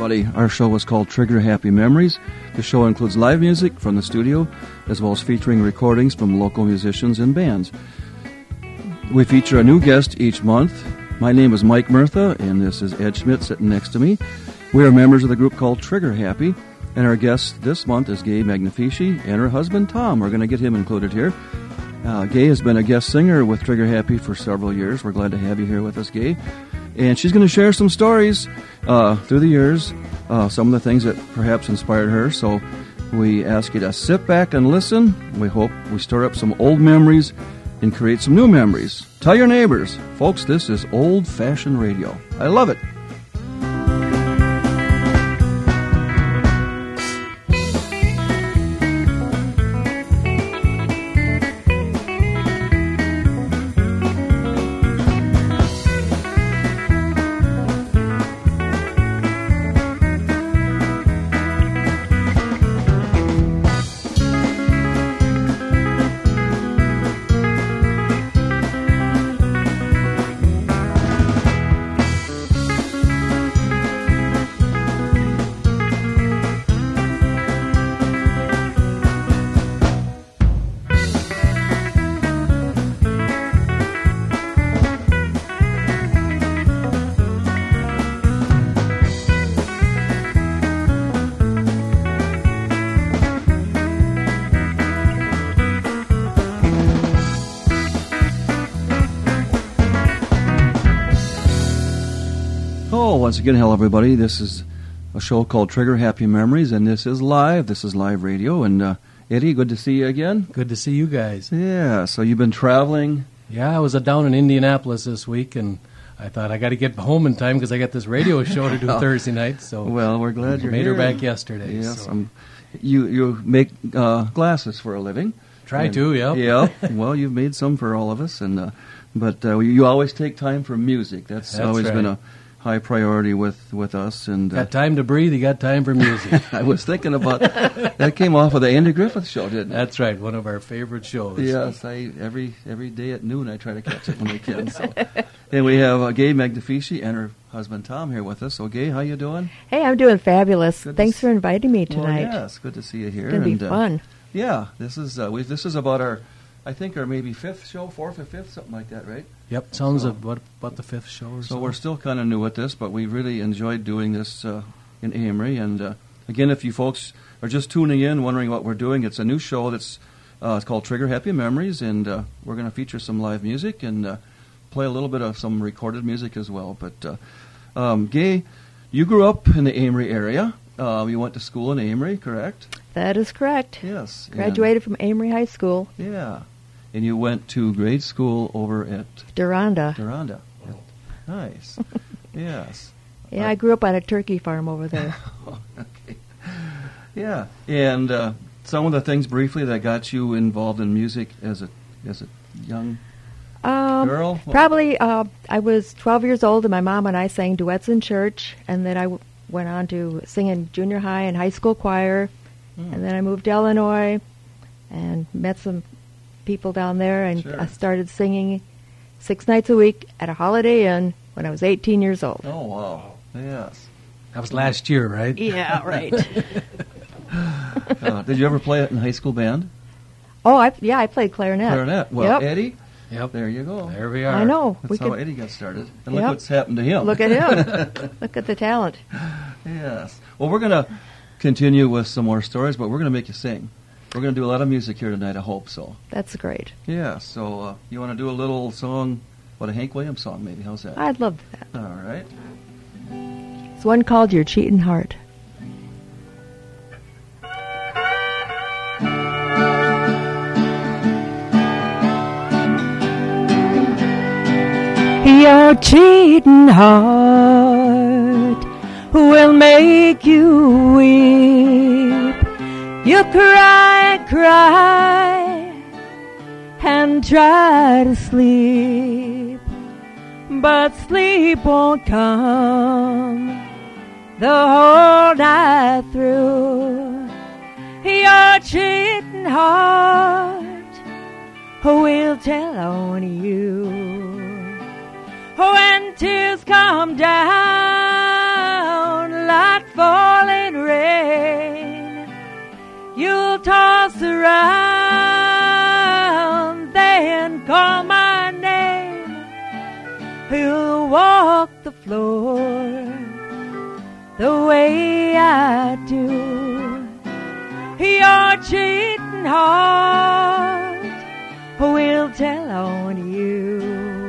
everybody. Our show is called Trigger Happy Memories. The show includes live music from the studio, as well as featuring recordings from local musicians and bands. We feature a new guest each month. My name is Mike Murtha, and this is Ed Schmidt sitting next to me. We are members of the group called Trigger Happy, and our guest this month is Gay Magnifici and her husband Tom. We're going to get him included here. Gay has been a guest singer with Trigger Happy for several years. We're glad to have you here with us, Gay. And she's going to share some stories through the years, some of the things that perhaps inspired her. So we ask you to sit back and listen. We hope we stir up some old memories and create some new memories. Tell your neighbors. Folks, this is old-fashioned radio. I love it. Once again, hello everybody. This is a show called Trigger Happy Memories, and this is live. This is live radio. And Eddie, good to see you again. Good to see you guys. Yeah, so you've been traveling. Yeah, I was down in Indianapolis this week, and I thought I got to get home in time because I got this radio show to do Thursday night. So well, we're glad you're made here. Her back yesterday. Yes, so. You make glasses for a living. Try to, yep. Yeah. Well, you've made some for all of us, and but you always take time for music. That's always right. been a high priority with us. And got time to breathe, you got time for music. I was thinking about that. Came off of the Andy Griffith show, didn't it? That's right, one of our favorite shows. Yes, every day at noon I try to catch it when I can. So. And we have Gay Magnifici and her husband Tom here with us. So Gay, how you doing? Hey, I'm doing fabulous. Thanks for inviting me tonight. Well, yes, good to see you here. It's going to be fun. Yeah, this is about our, I think our maybe fifth show, fourth or fifth, something like that, right? Yep, sounds about the fifth show or so. So we're still kind of new at this, but we really enjoyed doing this in Amory. And again, if you folks are just tuning in, wondering what we're doing, it's a new show that's it's called Trigger Happy Memories, and we're going to feature some live music and play a little bit of some recorded music as well. But Gay, you grew up in the Amory area. You went to school in Amory, correct? That is correct. Yes. Graduated from Amory High School. Yeah. And you went to grade school over at Duranda. Duranda. Oh. Nice. Yes. Yeah, I grew up on a turkey farm over there. Okay. Yeah. And some of the things briefly that got you involved in music as a young girl? Probably I was 12 years old, and my mom and I sang duets in church, and then I went on to sing in junior high and high school choir, and then I moved to Illinois and met some people down there, and sure. I started singing 6 nights a week at a Holiday Inn when I was 18 years old. Oh, wow. Yes. That was last year, right? Yeah, right. Did you ever play it in high school band? Oh, I played clarinet. Clarinet. Well, yep. Eddie? Yep. There you go. There we are. I know. That's how Eddie got started. And Yep. look what's happened to him. Look at him. Look at the talent. Yes. Well, we're going to continue with some more stories, but we're going to make you sing. We're going to do a lot of music here tonight, I hope so. That's great. Yeah, so you want to do a little song, a Hank Williams song maybe? How's that? I'd love that. All right. It's one called Your Cheatin' Heart. Your cheating heart will make you weep. You cry, cry, and try to sleep, but sleep won't come the whole night through. Your cheating heart will tell on you. When tears come down like falling rain. You'll toss around, then call my name. You'll walk the floor the way I do. Your cheating heart will tell on you.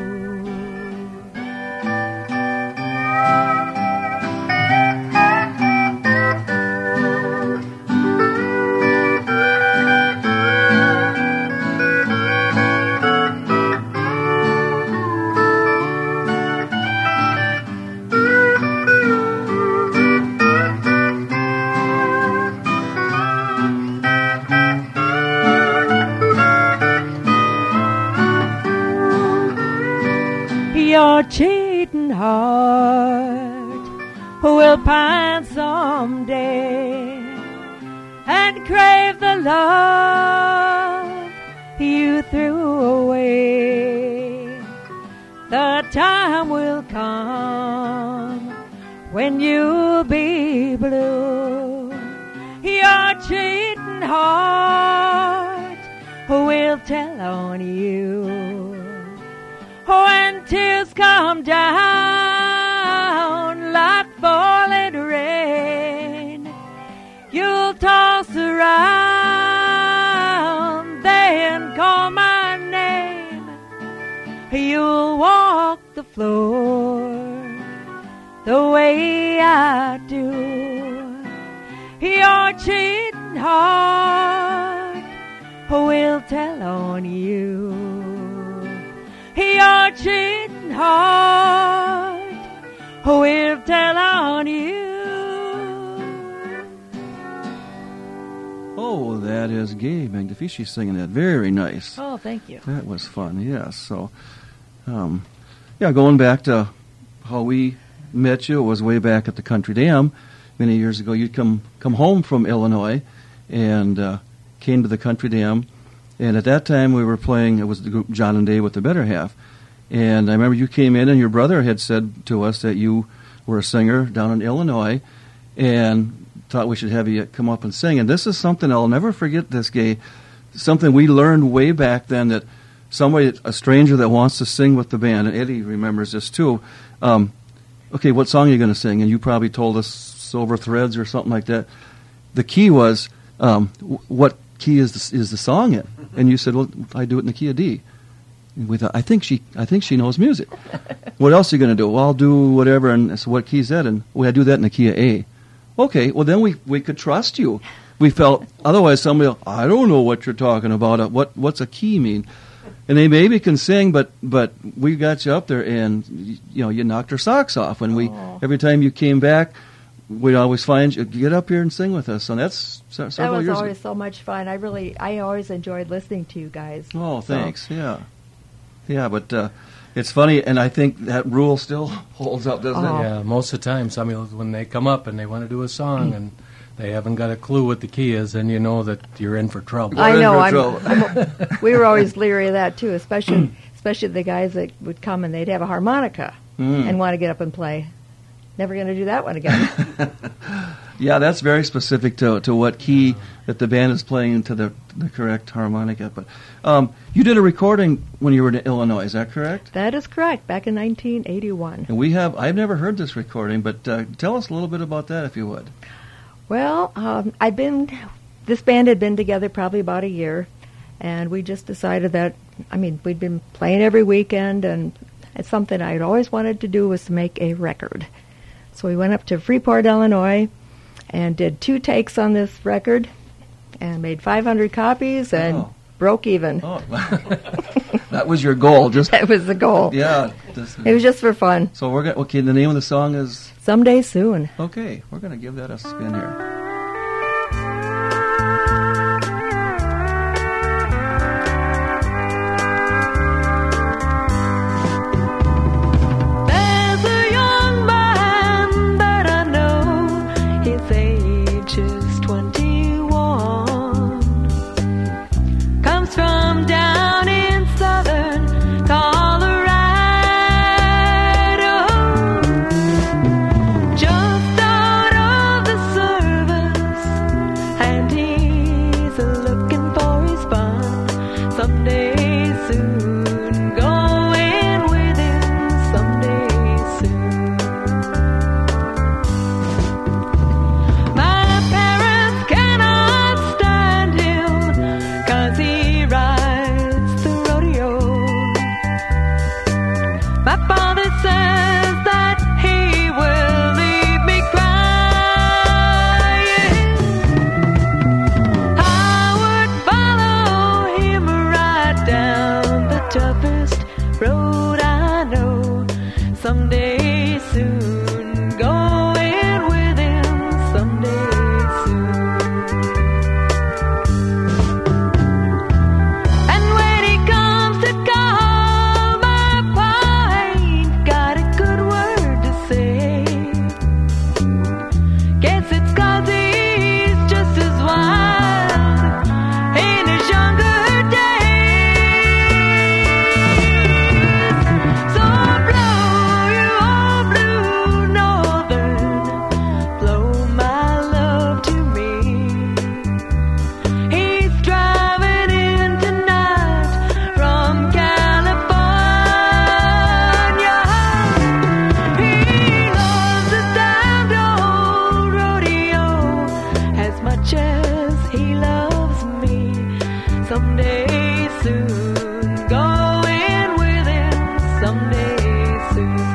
Your cheating heart will pine someday and crave the love you threw away. The time will come when you'll be blue. Your cheating heart will tell on you. When tears come down like falling rain, you'll toss around, then call my name. You'll walk the floor the way I do. Your cheating heart will tell on you. Your cheating heart will tell on you. Oh, that is Gay Magnifici singing that. Very nice. Oh, thank you. That was fun, yes. So, going back to how we met you, it was way back at the Country Dam many years ago. You'd come home from Illinois and came to the Country Dam. And at that time, we were playing, it was the group John and Dave with the Better Half. And I remember you came in and your brother had said to us that you were a singer down in Illinois and thought we should have you come up and sing. And this is something I'll never forget, this, Gay, something we learned way back then, that somebody, a stranger that wants to sing with the band, and Eddie remembers this too, okay, what song are you going to sing? And you probably told us Silver Threads or something like that. The key was, what key is the song in? And you said, well, I do it in the key of D. And we thought, I think she knows music. What else are you going to do? Well, I'll do whatever. And so what key is that? And I do that in the key of A. Okay, well then we could trust you. We felt, otherwise somebody, I don't know what you're talking about. What's a key mean? And they maybe can sing, but we got you up there, and you knocked our socks off. And every time you came back, we'd always find you, get up here and sing with us. And that's several years ago. That was always so much fun. I always enjoyed listening to you guys. Oh, thanks. So. Yeah, but it's funny, and I think that rule still holds up, doesn't it? Yeah, most of the time, when they come up and they want to do a song and they haven't got a clue what the key is, then you know that you're in for trouble. I know. We were always leery of that, too, especially the guys that would come and they'd have a harmonica and want to get up and play. Never going to do that one again. Yeah, that's very specific to what key that the band is playing to the correct harmonica. But you did a recording when you were in Illinois, is that correct? That is correct, back in 1981. And I've never heard this recording, but tell us a little bit about that, if you would. Well, this band had been together probably about a year, and we just decided that, we'd been playing every weekend, and it's something I'd always wanted to do was to make a record. So we went up to Freeport, Illinois, and did 2 takes on this record, and made 500 copies, and broke even. Oh. That was your goal. That was the goal. Yeah. It was just for fun. So the name of the song is? Someday Soon. Okay, we're going to give that a spin here. Just out of much as he loves me. Someday soon, going with him someday soon.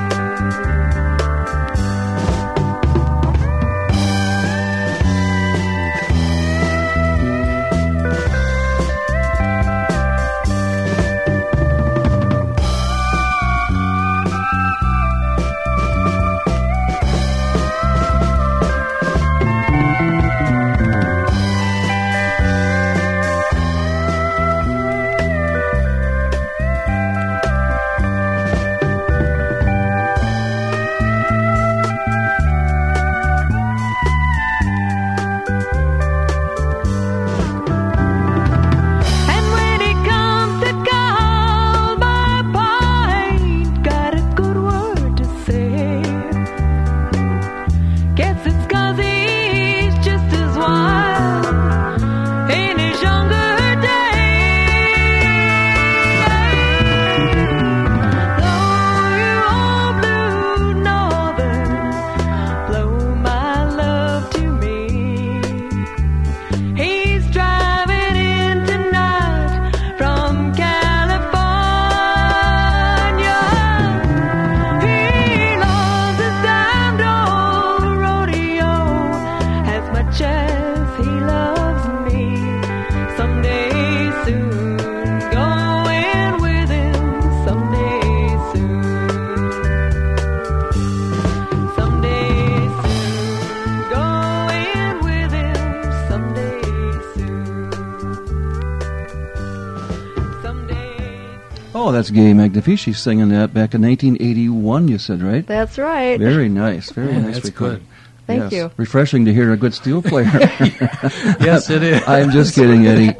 Oh, that's Gay Magnifici singing that back in 1981, you said, right? That's right. Very nice. Very nice That's recording. good. Thank you. Refreshing to hear a good steel player. Yes, it is. I'm just kidding, Eddie.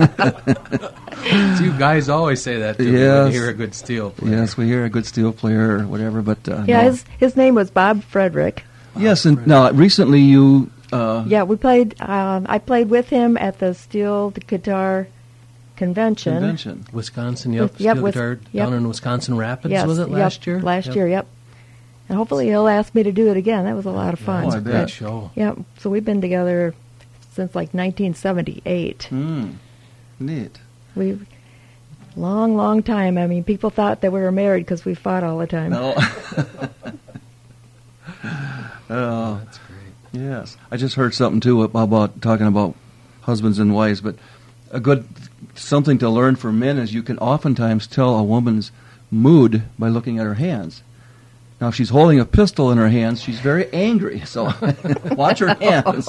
You guys always say that to me when Yes. you hear a good steel player. Yes, we hear a good steel player or whatever, but Yeah, no. his name was Bob Frederick. Yes, and now recently you Yeah, we played. I played with him at the steel guitar convention. Wisconsin, yep. Yep, Steel guitar yep. down in Wisconsin Rapids, Yes, was it last year? Last Yep. year, yep. And hopefully he'll ask me to do it again. That was a lot of fun. Oh, I It's a bet. great show. Yep. So we've been together since like 1978. Neat. We long time. I mean, people thought that we were married because we fought all the time. No. That's great. Yes, I just heard something too about talking about husbands and wives, but a good something to learn for men is you can oftentimes tell a woman's mood by looking at her hands. Now, if she's holding a pistol in her hands, she's very angry. So watch her hands.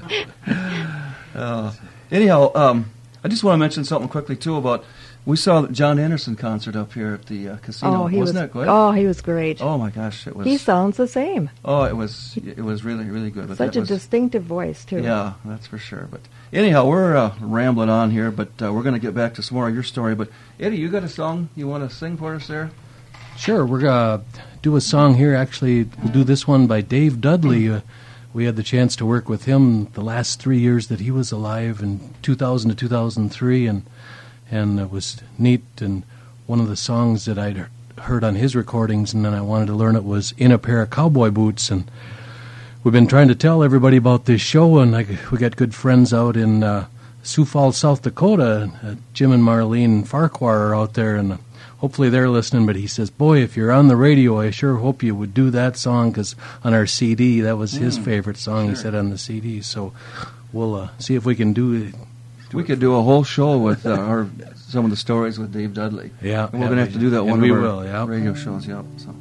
Anyhow, I just want to mention something quickly too about we saw the John Anderson concert up here at the casino. Wasn't that good? Oh, he was great. Oh my gosh, it was. He sounds the same. Oh, it was really good. But Such that a was, distinctive voice too. Yeah, that's for sure. But anyhow, we're rambling on here, but we're going to get back to some more of your story. But Eddie, you got a song you want to sing for us there? Sure, we're going to do a song here. Actually, we'll do this one by Dave Dudley. We had the chance to work with him the last 3 years that he was alive, in 2000 to 2003, and it was neat. And one of the songs that I'd heard on his recordings, and then I wanted to learn it, was In a Pair of Cowboy Boots. And we've been trying to tell everybody about this show, and we got good friends out in Sioux Falls, South Dakota. Jim and Marlene Farquhar are out there, and hopefully they're listening. But he saes, boy, if you're on the radio, I sure hope you would do that song, because on our CD, that was his favorite song, sure. he said, on the CD. So we'll see if we can do it. We could do a whole show with some of the stories with Dave Dudley. Yeah. And we're going to have to do that and one we of our will, yeah. radio shows. Yep. So.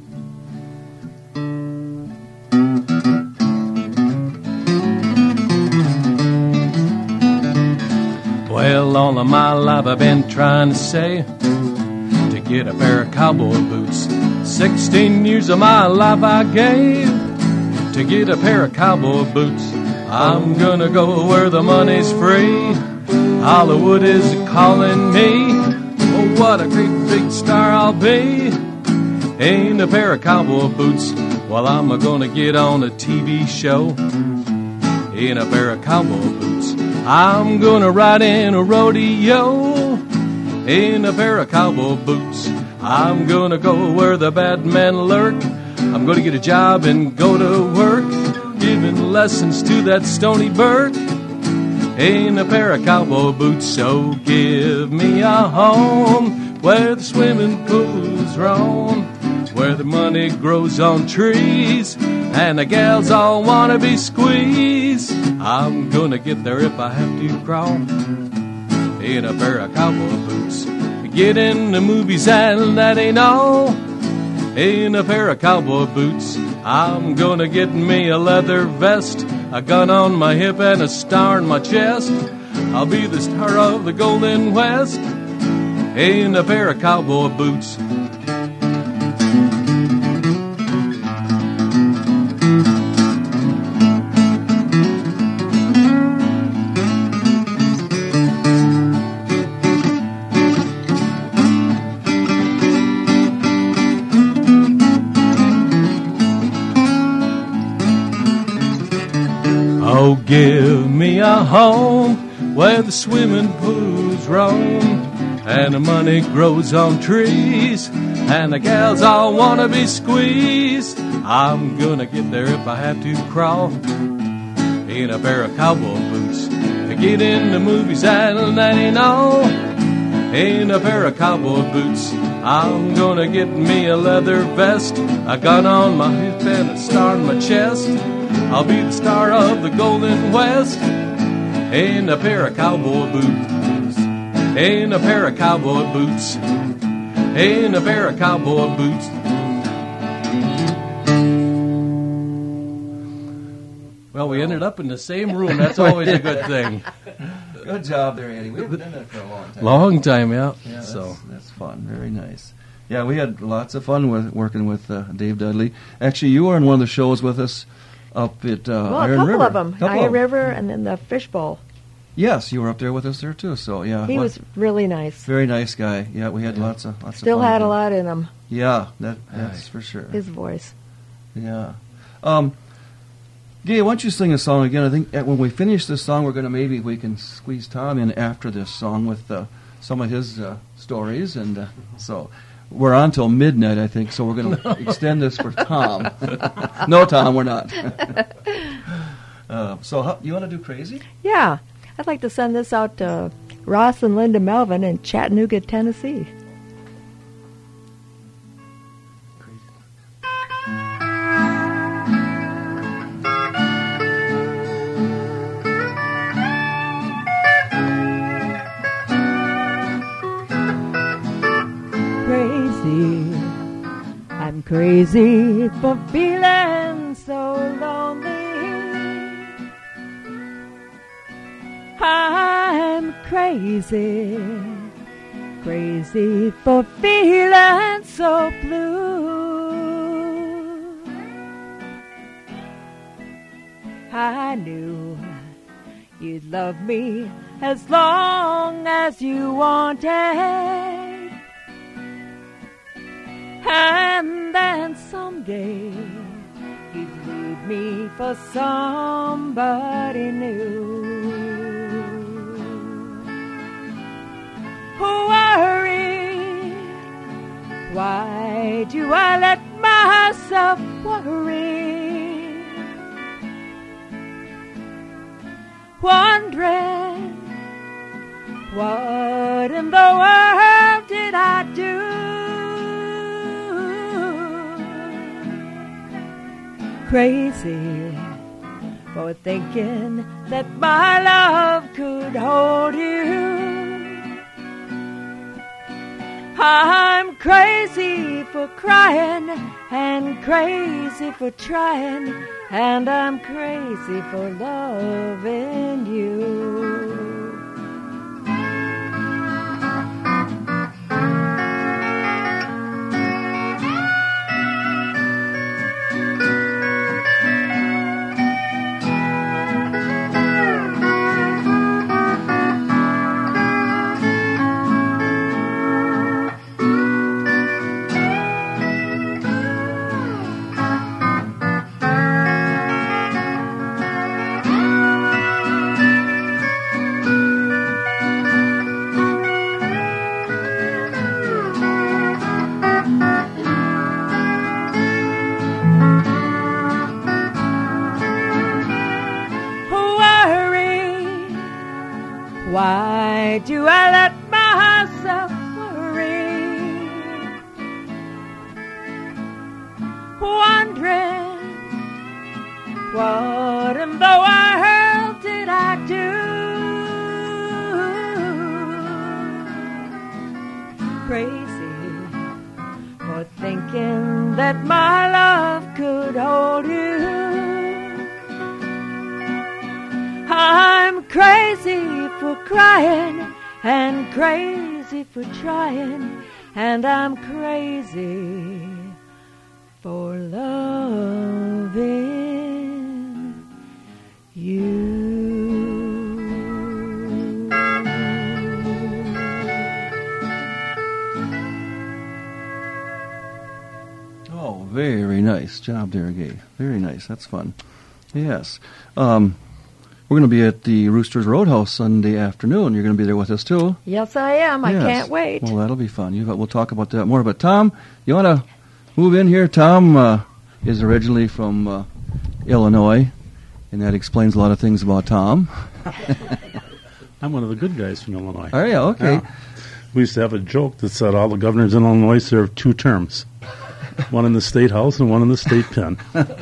Well, all of my life I've been trying to say to get a pair of cowboy boots. 16 years of my life I gave to get a pair of cowboy boots. I'm gonna go where the money's free. Hollywood is calling me. Oh, what a great big star I'll be. In a pair of cowboy boots. Well, I'm gonna get on a TV show in a pair of cowboy boots. I'm gonna ride in a rodeo in a pair of cowboy boots. I'm gonna go where the bad men lurk. I'm gonna get a job and go to work, giving lessons to that Stony Burke in a pair of cowboy boots. So give me a home where the swimming pools roam, where the money grows on trees, and the gals all wanna be squeezed. I'm gonna get there if I have to crawl in a pair of cowboy boots. Get in the movies and that ain't all. In a pair of cowboy boots, I'm gonna get me a leather vest, a gun on my hip and a star in my chest. I'll be the star of the Golden West in a pair of cowboy boots. Oh, give me a home where the swimming pools roam, and the money grows on trees, and the gals all wanna be squeezed. I'm gonna get there if I have to crawl in a pair of cowboy boots. To get in the movies and that ain't all. In a pair of cowboy boots, I'm gonna get me a leather vest, a gun on my hip and a star in my chest. I'll be the star of the Golden West in a pair of cowboy boots. In a pair of cowboy boots. In a pair of cowboy boots. Well, we ended up in the same room. That's always a good thing. Good job there, Andy. We haven't done that for a long time. Long time, yeah. Yeah, So that's fun. Very nice. Yeah, we had lots of fun working with Dave Dudley. Actually, you were in one of the shows with us up at Well, Iron a River. couple of them. Couple Iron of 'em. River and then the Fishbowl. Yes, you were up there with us there too. So yeah, He was really nice. very nice guy. Yeah, we had lots of Still fun had with a him. lot in him, Yeah, that's for sure. his voice. Yeah. Gay, why don't you sing a song again? I think when we finish this song, maybe we can squeeze Tom in after this song with some of his stories, and so we're on till midnight, I think. So we're going to extend this for Tom. No, Tom, we're not. You want to do Crazy? Yeah, I'd like to send this out to Ross and Linda Melvin in Chattanooga, Tennessee. Crazy, I'm crazy for feeling so lonely. I'm crazy, crazy for feeling so blue. I knew you'd love me as long as you wanted. And then someday you'd leave me for somebody new. Worry, why do I let myself worry? Wondering, what in the world did I do? Crazy for thinking that my love could hold you. I'm crazy for crying and crazy for trying, and I'm crazy for loving you. Why do I let myself worry? Wondering what in the world did I do? Crazy for thinking that my love could hold you. I'm crazy for crying and crazy for trying, and I'm crazy for loving you. Oh, very nice job there, Gay. Very nice. That's fun. Yes. We're going to be at the Roosters Roadhouse Sunday afternoon. You're going to be there with us, too. Yes, I am. I Yes. can't wait. Well, that'll be fun. We'll talk about that more. But, Tom, you want to move in here? Tom is originally from Illinois, and that explains a lot of things about Tom. I'm one of the good guys from Illinois. Oh, yeah, okay. Yeah. We used to have a joke that said all the governors in Illinois served 2 terms. One in the state house and one in the state pen.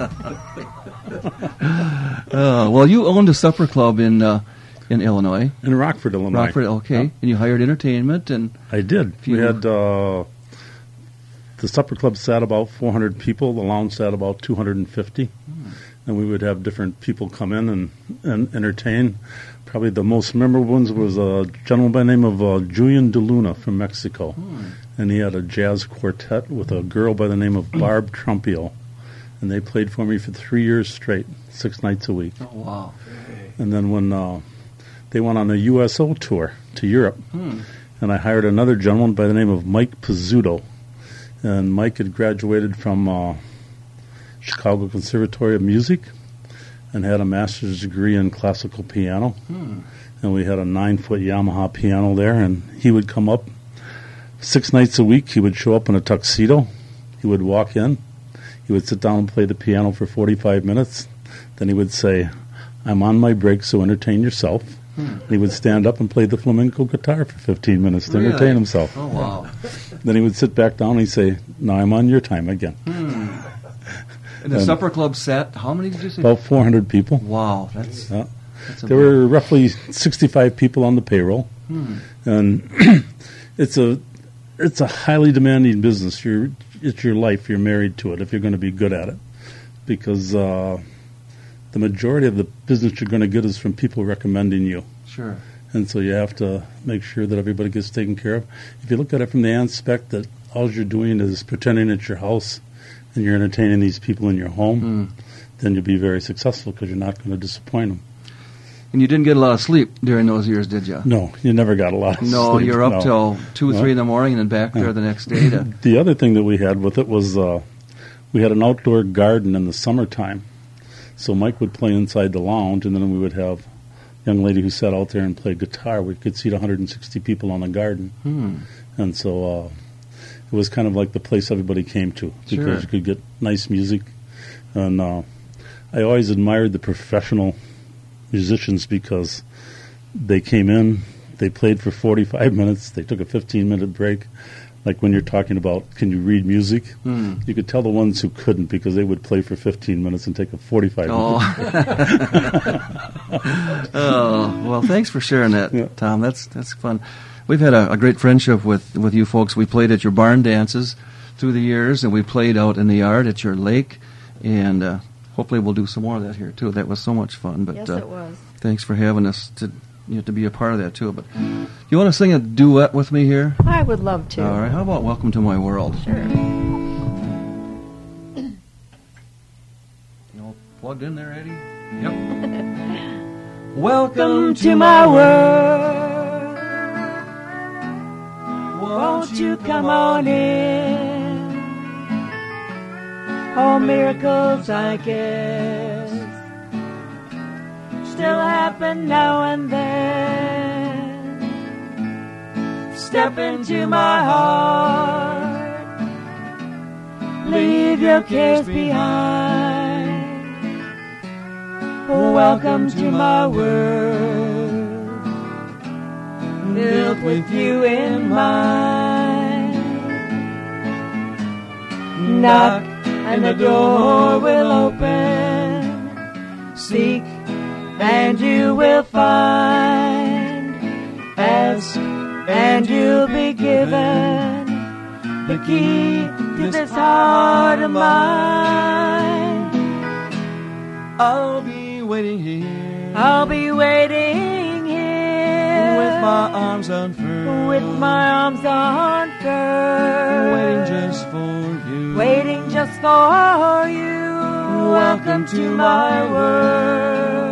Well, you owned a supper club in Illinois. In Rockford, Illinois. Rockford, okay. Yeah. And you hired entertainment and... I did. You- We had the supper club sat about 400 people. The lounge sat about 250. And we would have different people come in and entertain. Probably the most memorable ones was a gentleman by the name of Julian De Luna from Mexico. And he had a jazz quartet with a girl by the name of Barb Trumpio. And they played for me for 3 years straight, 6 nights a week. Oh, wow. And then when they went on a USO tour to Europe, and I hired another gentleman by the name of Mike Pizzuto. And Mike had graduated from Chicago Conservatory of Music and had a master's degree in classical piano. And we had a 9-foot Yamaha piano there, and he would come up 6 nights a week. He would show up in a tuxedo. He would walk in. He would sit down and play the piano for 45 minutes. Then he would say, "I'm on my break, so entertain yourself." And he would stand up and play the flamenco guitar for 15 minutes to entertain himself. Oh, wow. Then he would sit back down and he'd say, "Now I'm on your time again." And the supper club sat, how many did you say? About 400 people. Wow, that's There amazing. were roughly 65 people on the payroll. And it's a highly demanding business. It's your life. You're married to it if you're going to be good at it. Because the majority of the business you're going to get is from people recommending you. Sure. And so you have to make sure that everybody gets taken care of. If you look at it from the aspect that all you're doing is pretending it's your house and you're entertaining these people in your home, then you'll be very successful because you're not going to disappoint them. And you didn't get a lot of sleep during those years, did you? No, you never got a lot of No, sleep. you're up No. till 2 or 3 in the morning and then back there the next day to... The other thing that we had with it was we had an outdoor garden in the summertime. So Mike would play inside the lounge, and then we would have a young lady who sat out there and played guitar. We could seat 160 people on the garden. And so it was kind of like the place everybody came to because Sure. you could get nice music. And I always admired the professional musicians because they came in, they played for 45 minutes, they took a 15-minute break. Like when you're talking about, can you read music? You could tell the ones who couldn't because they would play for 15 minutes and take a 45 minute Oh, well, thanks for sharing that, Yeah. Tom. That's fun. We've had a great friendship with you folks. We played at your barn dances through the years, and we played out in the yard at your lake, and hopefully we'll do some more of that here, too. That was so much fun. But Yes, it was. thanks for having us to be a part of that, too. But you want to sing a duet with me here? I would love to. All right. How about Welcome to My World? Sure. You all plugged in there, Eddie? Yep. Welcome to my world. Won't you come on in? All miracles, I guess, still happen now and then. Step into my heart. Leave your cares behind. Welcome to my world. world with you in mind. Knock and the door will open. Seek and you will find. Ask and you'll be given the key to this heart of mine. I'll be waiting here. I'll be waiting here with my arms unfurled. With my arms unfurled. Waiting just for you. Waiting just for you. Welcome to my world.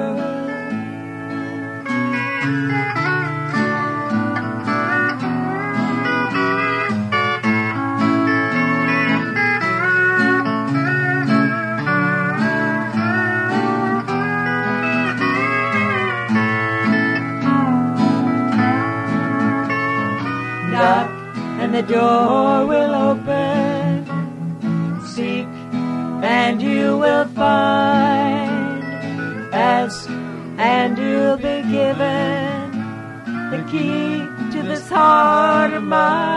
Knock and the door will open. Seek and you will find. Ask and you'll be given the key to this heart of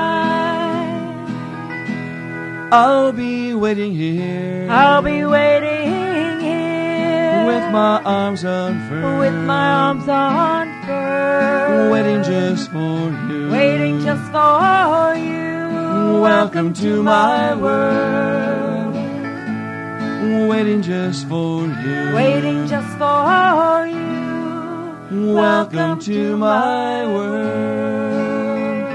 mine. I'll be waiting here. I'll be waiting here with my arms unfurled. With my arms unfurled. Waiting just for you. Waiting just for you. Welcome to my world. Waiting just for you. Waiting just for you. Welcome to my world.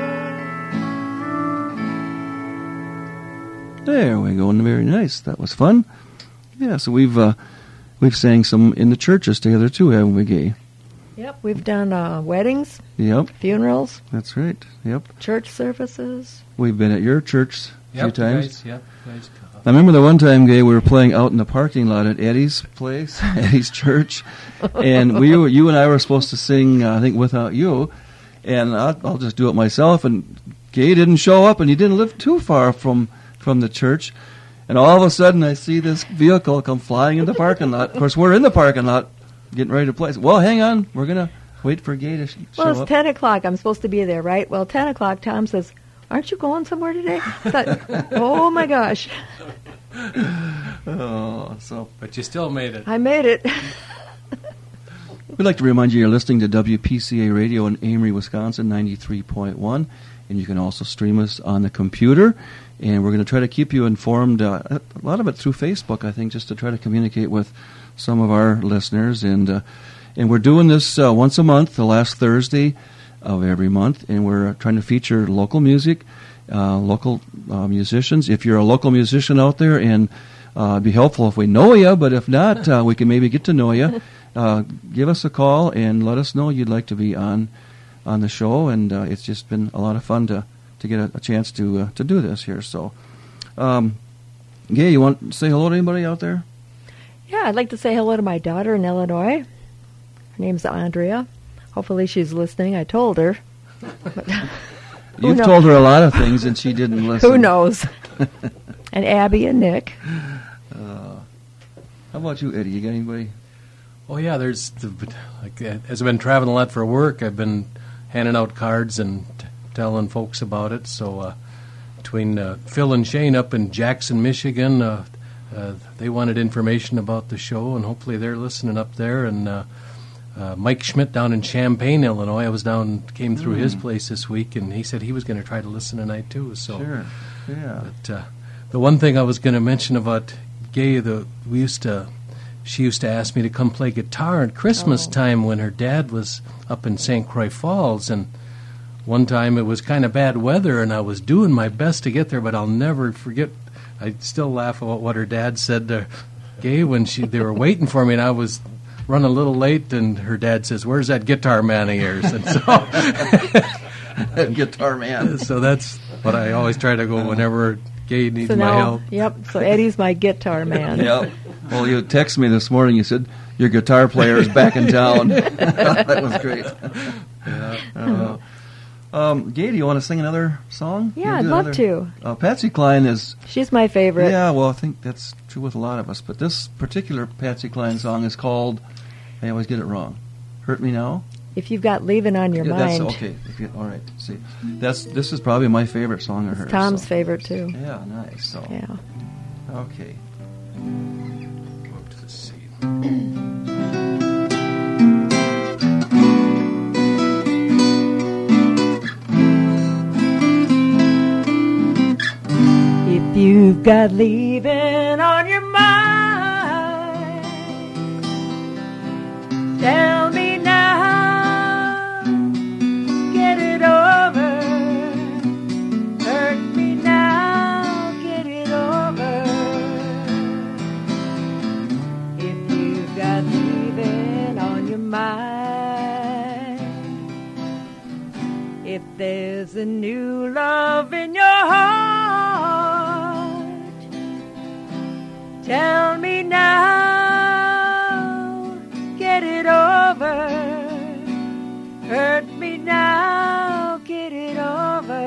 There we go. Very nice. That was fun. Yeah, so we've sang some in the churches together too, haven't we, Gay? Yep, we've done weddings. Yep. Funerals. That's right. Yep. Church services. We've been at your church a few times. Guys. I remember the one time, Gay, we were playing out in the parking lot at Eddie's place, Eddie's church, and you and I were supposed to sing, I think, Without You, and I'll just do it myself, and Gay didn't show up, and he didn't live too far from the church, and all of a sudden I see this vehicle come flying in the parking lot. Of course, we're in the parking lot getting ready to play. Well, hang on, we're going to wait for Gay to show up. Well, it's 10 o'clock. I'm supposed to be there, right? Well, 10 o'clock, Tom says, aren't you going somewhere today? I thought, oh, my gosh. But you still made it. I made it. We'd like to remind you you're listening to WPCA Radio in Amory, Wisconsin, 93.1, and you can also stream us on the computer, and we're going to try to keep you informed, a lot of it through Facebook, I think, just to try to communicate with some of our listeners, and we're doing this once a month, the last Thursday of every month, and we're trying to feature local music, local musicians. If you're a local musician out there, and it'd be helpful if we know you, but if not, we can maybe get to know you. Give us a call and let us know you'd like to be on the show, and it's just been a lot of fun to get a chance to do this here. So, Gay, you want to say hello to anybody out there? Yeah, I'd like to say hello to my daughter in Illinois. Her name's Andrea. Hopefully she's listening. I told her. You've told her a lot of things, and she didn't listen. Who knows? And Abby and Nick. How about you, Eddie? You got anybody? Oh, yeah, as I've been traveling a lot for work, I've been handing out cards and telling folks about it. So between Phil and Shane up in Jackson, Michigan, they wanted information about the show, and hopefully they're listening up there. And Mike Schmidt down in Champaign, Illinois, came through his place this week, and he said he was going to try to listen tonight too. So, sure, yeah. But the one thing I was going to mention about Gay, she used to ask me to come play guitar at Christmas time when her dad was up in St. Croix Falls, and one time it was kind of bad weather, and I was doing my best to get there, but I'll never forget. I still laugh about what her dad said to Gay when they were waiting for me, and I was running a little late, and her dad says, "Where's that guitar man of yours?" And so, guitar man. So that's what I always try to go whenever Gay needs my help. Yep. So Eddie's my guitar man. Yep. Well, you texted me this morning. You said your guitar player is back in town. That was great. Yeah. Gay, do you want to sing another song? Yeah, I'd love to. Patsy Cline is... She's my favorite. Yeah, well, I think that's true with a lot of us. But this particular Patsy Cline song is called... I always get it wrong. Hurt Me Now? If You've Got Leaving on Your Mind. That's okay. All right. See, this is probably my favorite song of hers. Tom's favorite too. Yeah, nice. So Yeah. okay. Go up to the C. If you've got leaving on your mind, tell me now, get it over. Hurt me now, get it over. If you've got leaving on your mind, if there's a new love in your heart, tell me now, get it over. Hurt me now, get it over.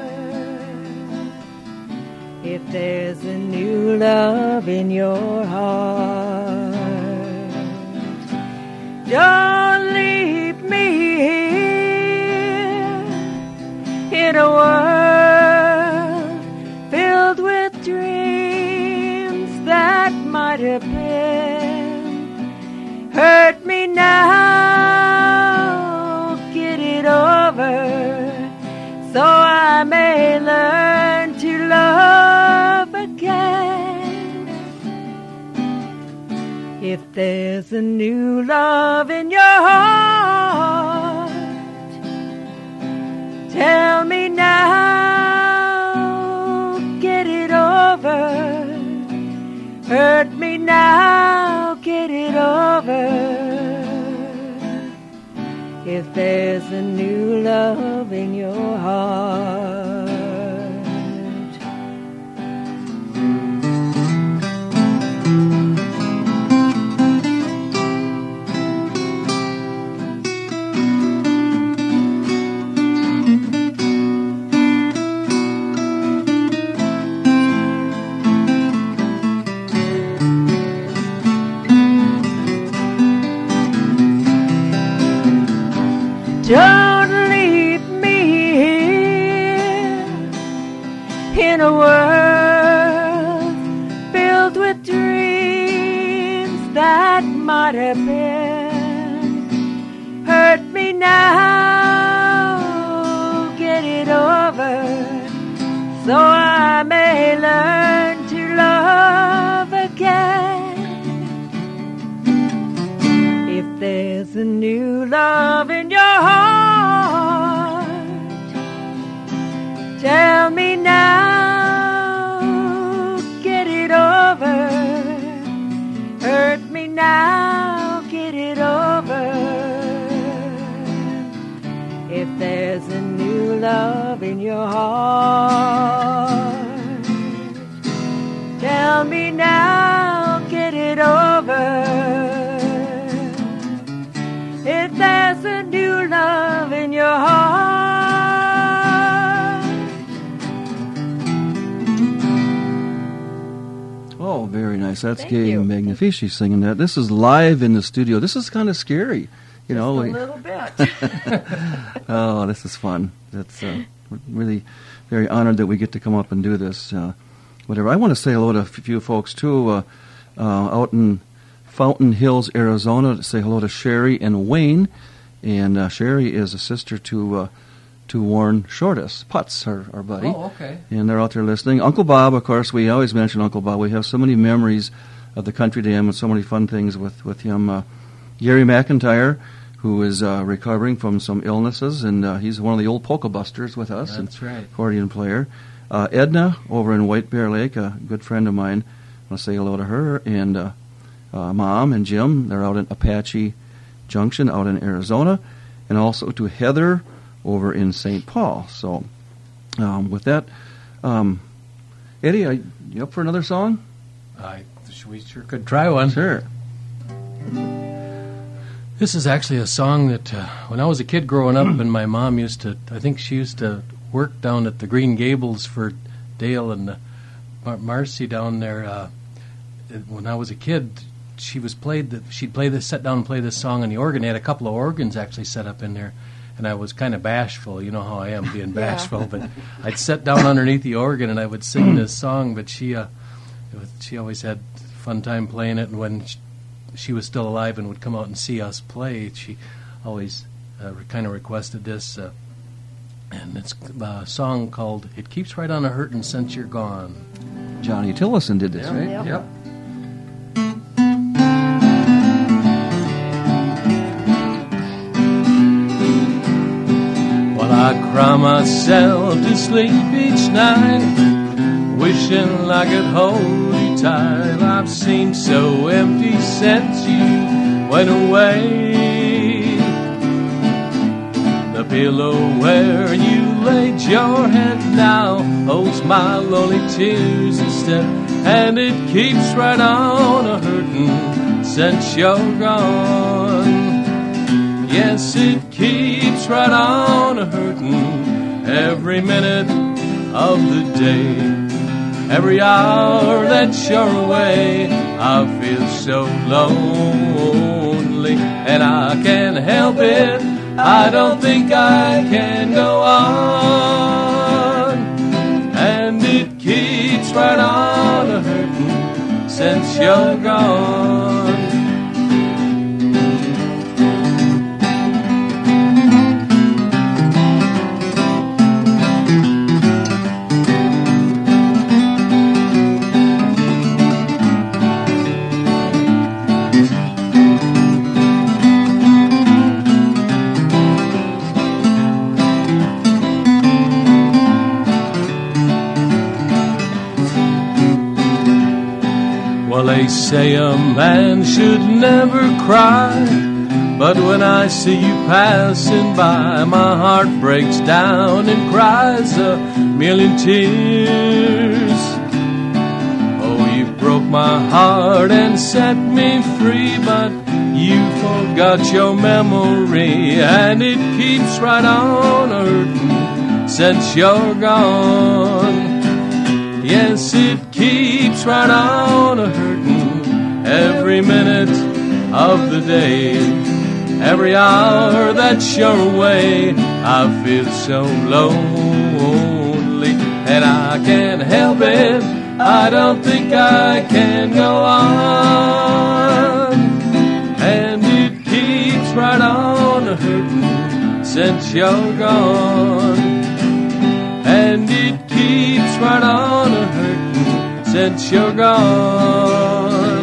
If there's a new love in your heart, don't leave me here in a world filled with dreams that might have been. Hurt me now, get it over, so I may learn to love again. If there's a new love in your heart, tell me now, get it over. Hurt me now, get it over. If there's a new love in your heart. Don't leave me here in a world filled with dreams that might have been. Hurt me now, get it over, so I may learn to love again. If there's a new love in your heart, tell me now, get it over. Hurt me now, get it over. If there's a new love in your heart, tell me now, get it over. If there's a new love in your heart. Oh, very nice. That's Thank Gay you. Magnifici singing that. This is live in the studio. This is kind of scary. You know, A little bit. oh, this is fun. That's we're really very honored that we get to come up and do this. Whatever. I want to say hello to a few folks too out in Fountain Hills, Arizona. To say hello to Sherry and Wayne. And Sherry is a sister to Warren Shortus, Putz, our buddy. Oh, okay. And they're out there listening. Uncle Bob, of course, we always mention Uncle Bob. We have so many memories of the Country Dam and so many fun things with him. Gary McIntyre, who is recovering from some illnesses, and he's one of the old polka busters with us. That's right. Accordion player. Edna over in White Bear Lake, a good friend of mine. I want to say hello to her. And Mom and Jim, they're out in Apache Junction out in Arizona. And also to Heather over in St. Paul. So with that, Eddie, are you up for another song? We sure could try one. Sure. This is actually a song that when I was a kid growing up, and my mom used to, I think she used to work down at the Green Gables for Dale and Marcy down there. When I was a kid, she'd set down and play this song on the organ. They had a couple of organs actually set up in there, and I was kind of bashful. You know how I am, being bashful. But I'd sit down underneath the organ and I would sing this song. But she always had a fun time playing it, and when she was still alive and would come out and see us play, she always kind of requested this. And it's a song called "It Keeps Right On A-Hurtin' Since You're Gone." Johnny Tillison did this, right? Yep. Well, I cry myself to sleep each night, wishing I could hold you tight. I've seemed so empty since you went away. The pillow where you laid your head now holds my lonely tears instead, and it keeps right on a-hurtin' since you're gone. Yes, it keeps right on a-hurtin' every minute of the day. Every hour that you're away, I feel so lonely, and I can't help it. I don't think I can go on. And it keeps right on a-hurtin' since you're gone. Well, they say a man should never cry, but when I see you passing by, my heart breaks down and cries a million tears. Oh, you broke my heart and set me free, but you forgot your memory, and it keeps right on a-hurtin' since you're gone. Yes, it keeps right on a-hurtin' every minute of the day. Every hour that you're away, I feel so lonely, and I can't help it. I don't think I can go on. And it keeps right on a-hurtin' since you're gone. And it keeps right on a-hurtin' since you're gone.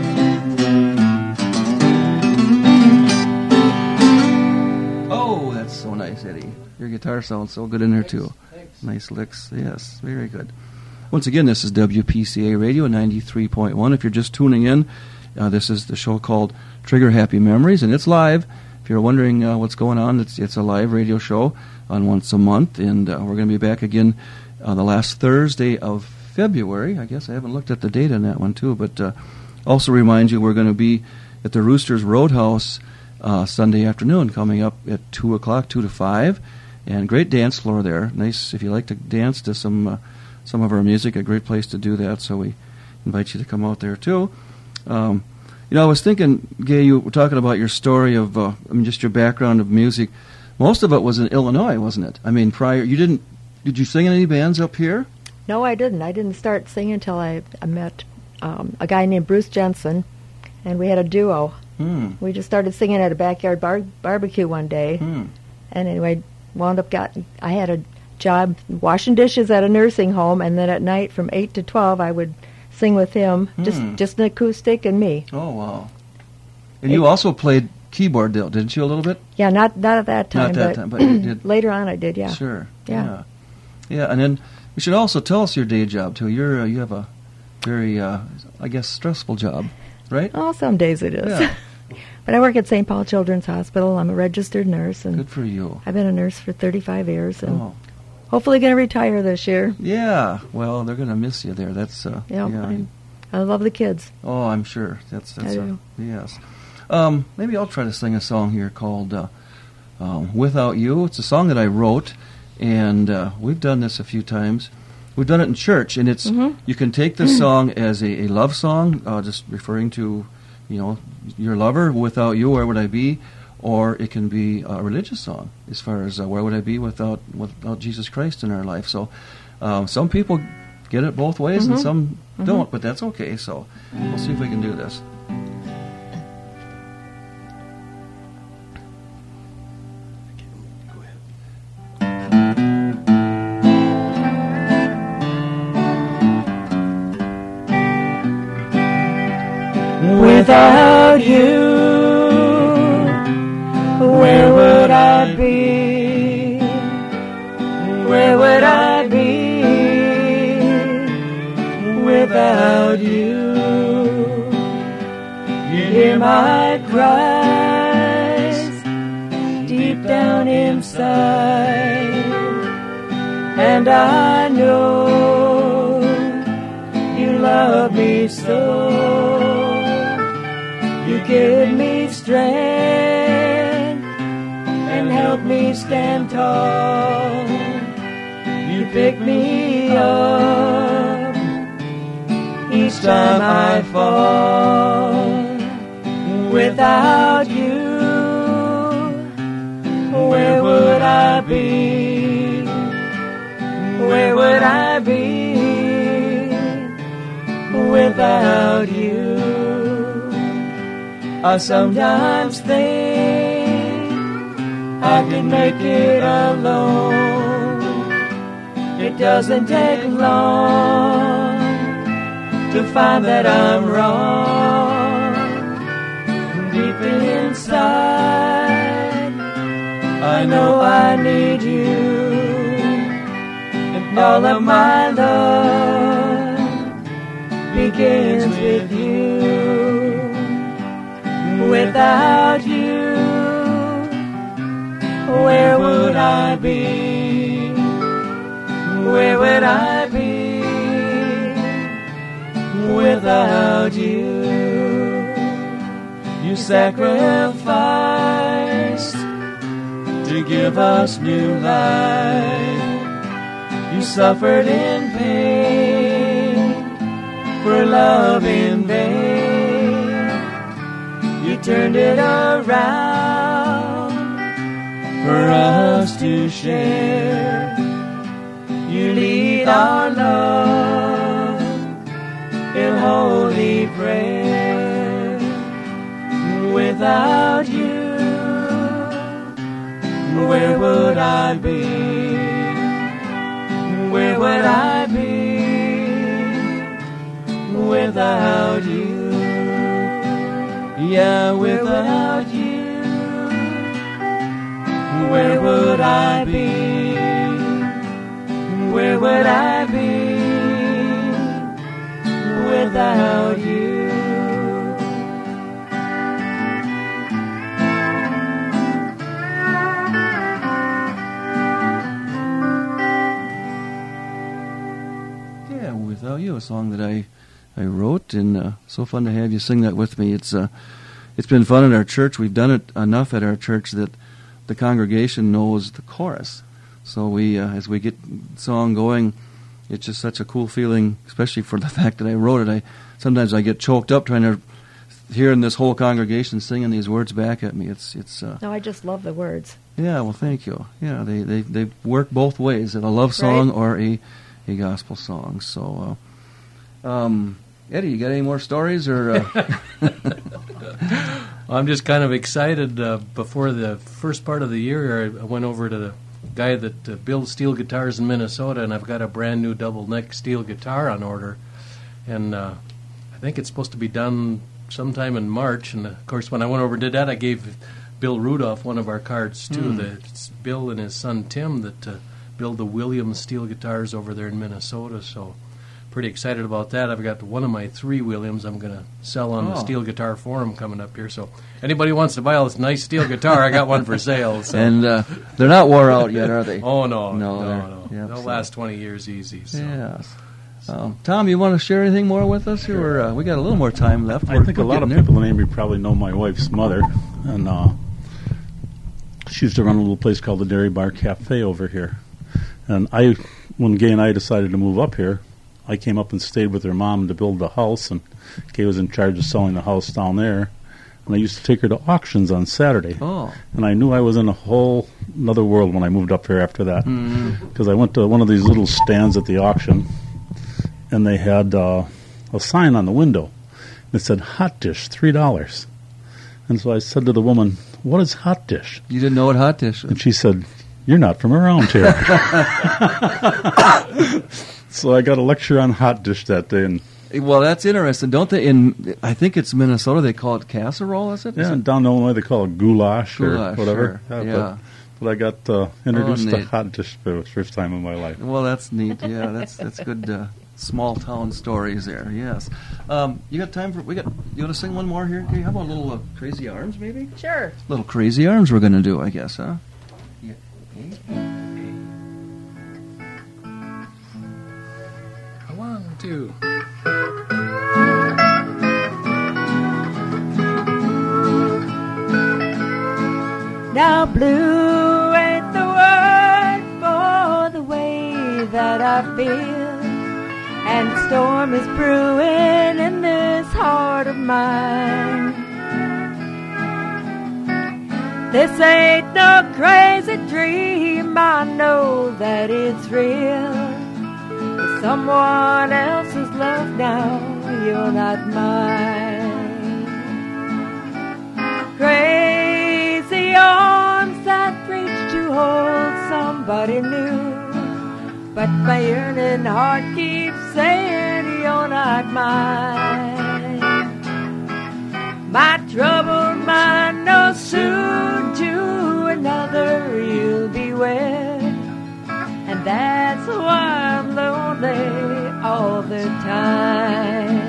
Oh, that's so nice, Eddie. Your guitar sounds so good in there, too. Thanks. Nice licks. Yes, very good. Once again, this is WPCA Radio 93.1. If you're just tuning in, this is the show called Trigger Happy Memories, and it's live. If you're wondering what's going on, it's a live radio show on once a month, and we're going to be back again the last Thursday of February. I guess I haven't looked at the date on that one, too, but also remind you we're going to be at the Roosters Roadhouse Sunday afternoon, coming up at 2 o'clock, 2 to 5, and great dance floor there. Nice if you like to dance to some of our music, a great place to do that, so we invite you to come out there, too. I was thinking, Gay, you were talking about your story of, just your background of music. Most of it was in Illinois, wasn't it? I mean, did you sing in any bands up here? No, I didn't. I didn't start singing until I met a guy named Bruce Jensen, and we had a duo. We just started singing at a backyard barbecue one day, and anyway, I had a job washing dishes at a nursing home, and then at night from 8 to 12 I would sing with him, just an acoustic and me. Oh, wow. And you also played keyboard, didn't you, a little bit? Yeah, not at that time. Not that time, but you did. Later on I did, yeah. Sure. Yeah. Yeah, and then you should also tell us your day job, too. You have a very, stressful job, right? Oh, some days it is. Yeah. But I work at St. Paul Children's Hospital. I'm a registered nurse. And good for you. I've been a nurse for 35 years, and hopefully going to retire this year. Yeah, well, they're going to miss you there. That's I love the kids. Oh, I'm sure. That's I do. Yes. Maybe I'll try to sing a song here called Without You. It's a song that I wrote, and we've done this a few times. We've done it in church, and it's you can take this song as a love song, just referring to your lover, Without You, Where Would I Be? Or it can be a religious song, as far as where would I be without Jesus Christ in our life. So some people get it both ways, and some don't, but that's okay. So we'll see if we can do this. Without you, where would I be? Where would I be without you? You hear my cries deep down inside, and I know you love me so. You give me strength and help me stand tall. You pick me up each time I fall. Without you, where would I be? Where would I be without you? I sometimes think I can make it alone. It doesn't take long to find that I'm wrong. Deep inside, I know I need you, and all of my love begins with you. Without you, where would I be? Where would I be without you? You sacrificed to give us new life. You suffered in pain for love in vain. You turned it around for us to share. You lead our love in holy prayer. Without you, where would I be? Where would I be without you? Yeah, without you, where would I be? Where would I be without you? Yeah, Without You, a song that I wrote, and so fun to have you sing that with me. It's been fun in our church. We've done it enough at our church that the congregation knows the chorus. So we, as we get the song going, it's just such a cool feeling, especially for the fact that I wrote it. Sometimes I get choked up trying to hearing this whole congregation singing these words back at me. It's. No, I just love the words. Yeah, well, thank you. Yeah, they work both ways, a love song or a gospel song. So, Eddie, you got any more stories or? I'm just kind of excited. Before the first part of the year, I went over to the guy that builds steel guitars in Minnesota, and I've got a brand new double neck steel guitar on order, and I think it's supposed to be done sometime in March. And of course, when I went over and did that, I gave Bill Rudolph one of our cards too. It's Bill and his son Tim that build the Williams steel guitars over there in Minnesota. So pretty excited about that. I've got one of my 3 Williams I'm going to sell on the Steel Guitar Forum coming up here. So anybody wants to buy this nice steel guitar, I got one for sale. So. And they're not wore out yet, are they? Oh, no. Yep, They'll last 20 years easy. So. Yes. Tom, you want to share anything more with us? Here? Or, we got a little more time left. I think a lot of people in Ambry probably know my wife's mother. And she used to run a little place called the Dairy Bar Cafe over here. And when Gay and I decided to move up here, I came up and stayed with her mom to build the house, and Kay was in charge of selling the house down there. And I used to take her to auctions on Saturday. Oh. And I knew I was in a whole another world when I moved up here after that. Because I went to one of these little stands at the auction, and they had a sign on the window. It said, hot dish, $3. And so I said to the woman, what is hot dish? You didn't know what hot dish was? And she said, you're not from around here. So I got a lecture on hot dish that day. And Well, that's interesting. Don't they, I think it's Minnesota, they call it casserole, is it? yeah, down in Illinois they call it goulash or Goulash, whatever. sure. Yeah. But I got introduced to neat. hot dish for the first time in my life. Well, that's neat. Yeah, that's good small town stories there. Yes. You got time for you want to sing one more here? Okay, how about a little Crazy Arms maybe? Sure. Little Crazy Arms we're going to do, I guess, huh? Yeah. One, two. Now blue ain't the word for the way that I feel, and storm is brewing in this heart of mine. This ain't no crazy dream, I know that it's real. It's someone else's love now, you're not mine. Crazy arms that reach to hold somebody new, but my yearning heart keeps saying you're not mine. My troubled mind knows soon to another you'll be wed, and that's why I'm lonely all the time.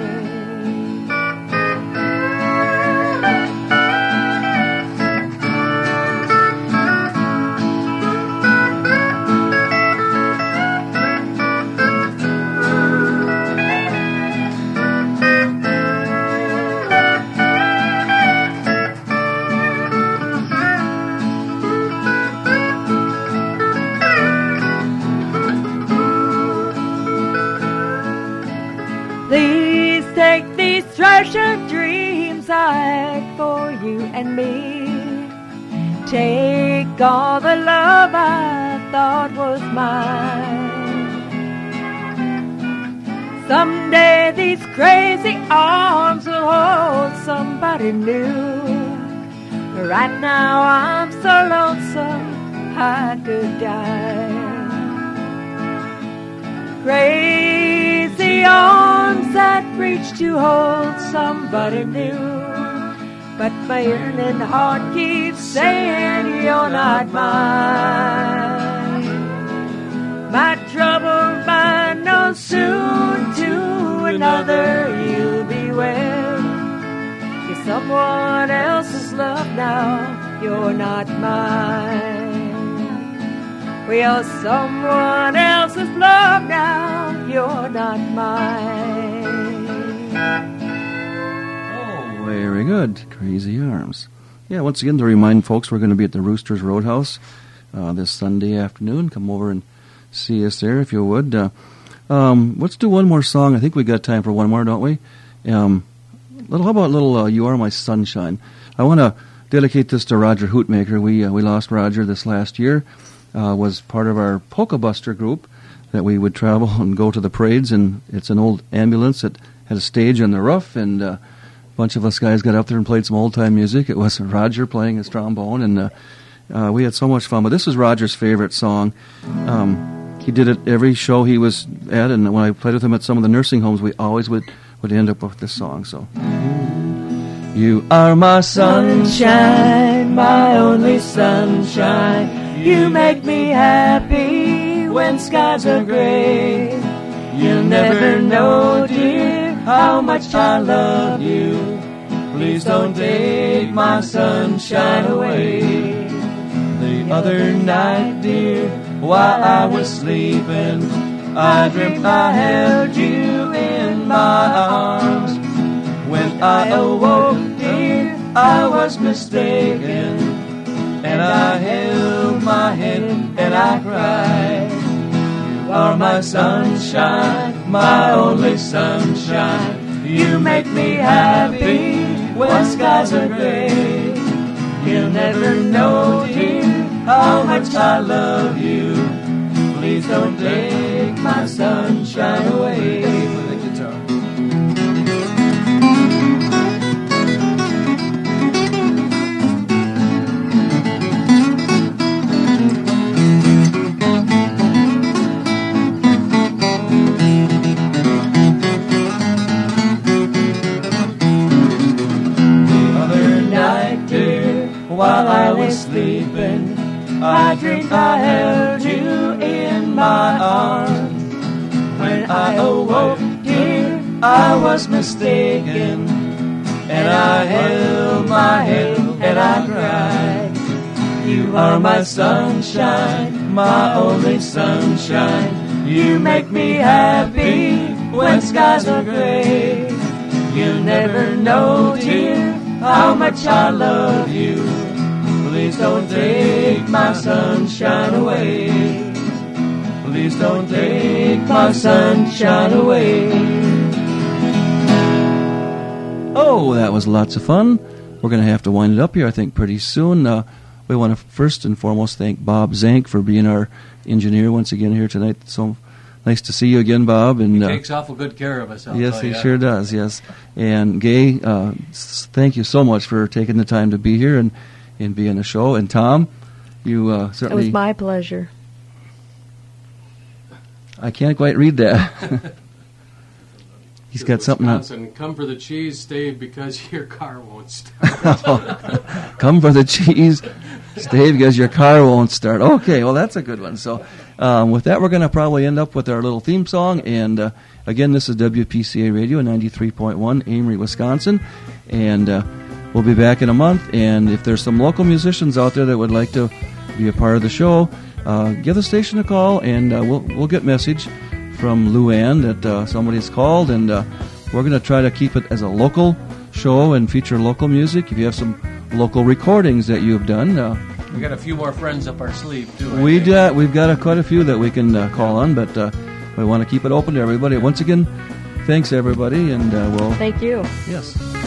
Please take these treasured dreams I had for you and me. Take all the love I thought was mine. Someday these crazy arms will hold somebody new. Right now I'm so lonesome I could die. Crazy arms that reach to hold somebody new, but my yearning heart keeps saying you're not mine. My troubled mind knows soon to another you'll be wed. You're someone else's love now, you're not mine. Well, someone else's love now, you're not mine. Oh, very good. Crazy Arms. Yeah, once again, to remind folks, we're going to be at the Roosters Roadhouse this Sunday afternoon. Come over and see us there if you would. Let's do one more song. I think we got time for one more, don't we? How about a little You Are My Sunshine. I want to dedicate this to Roger Hootmaker. We lost Roger this last year. Was part of our Polka Buster group that we would travel and go to the parades, and it's an old ambulance that had a stage on the roof, and a bunch of us guys got up there and played some old-time music. It was Roger playing his trombone, and we had so much fun. But this is Roger's favorite song. He did it every show he was at, and when I played with him at some of the nursing homes, we always would end up with this song. So, you are my sunshine, my only sunshine. You make me happy when skies are gray. You'll never know, dear, how much I love you. Please don't take my sunshine away. The other night, dear, while I was sleeping, I dreamt I held you in my arms. When I awoke, dear, I was mistaken, and I held my head and I cried. You are my sunshine, my only sunshine. You make me happy when skies are gray. You'll never know, dear, how much I love you. Please don't take my sunshine away. With the guitar. While I was sleeping, I dreamed I held you in my arms. When I awoke, dear, I was mistaken, and I held my head and I cried. You are my sunshine, my only sunshine. You make me happy when skies are gray. You'll never know, dear, how much I love you. Please don't take my sunshine away. Please don't take my sunshine away. Oh, that was lots of fun. We're going to have to wind it up here, I think, pretty soon. We want to first and foremost thank Bob Zank for being our engineer once again here tonight. So nice to see you again, Bob. And he takes awful good care of us. Yes, he sure does, yes. And Gay, thank you so much for taking the time to be here and be on the show. And Tom, you certainly... It was my pleasure. I can't quite read that. He's got something on. Come for the cheese, stay because your car won't start. Come for the cheese, stay because your car won't start. Okay, well, that's a good one. So with that, we're going to probably end up with our little theme song. And again, this is WPCA Radio 93.1, Amory, Wisconsin. And we'll be back in a month. And if there's some local musicians out there that would like to be a part of the show, give the station a call, and we'll get message from Luann that somebody's called, and we're going to try to keep it as a local show and feature local music. If you have some local recordings that you've done, we got a few more friends up our sleeve too. We've got quite a few that we can call on, but we want to keep it open to everybody. Once again, thanks everybody, and we'll thank you. Yes.